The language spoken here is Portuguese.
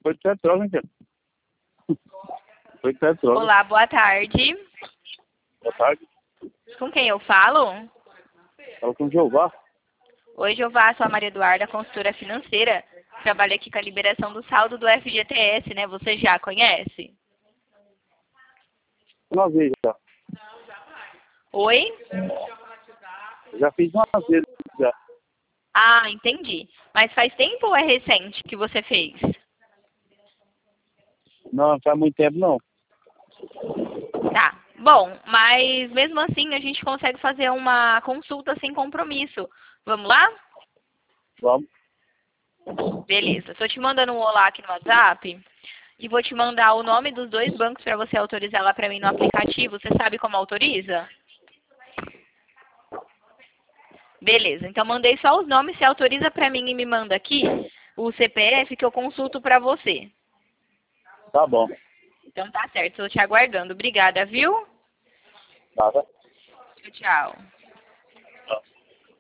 Foi de petróleo, hein, cara? Foi de petróleo. Olá, boa tarde. Boa tarde. Com quem eu falo? Fala com o Jeová. Oi, Jeová, sou a Maria Eduarda, consultora financeira. Trabalho aqui com a liberação do saldo do FGTS, né? Você já conhece? Uma vez já. Oi? Já fiz uma vez já. Ah, entendi. Mas faz tempo ou é recente que você fez? Não, faz muito tempo não. Tá. Bom, mas mesmo assim a gente consegue fazer uma consulta sem compromisso. Vamos lá? Vamos. Beleza. Estou te mandando um olá aqui no WhatsApp e vou te mandar o nome dos dois bancos para você autorizar lá para mim no aplicativo. Você sabe como autoriza? Beleza. Então mandei só os nomes. Você autoriza para mim e me manda aqui o CPF que eu consulto para você. Tá bom. Então tá certo. Estou te aguardando. Obrigada, viu? Tá. Tchau.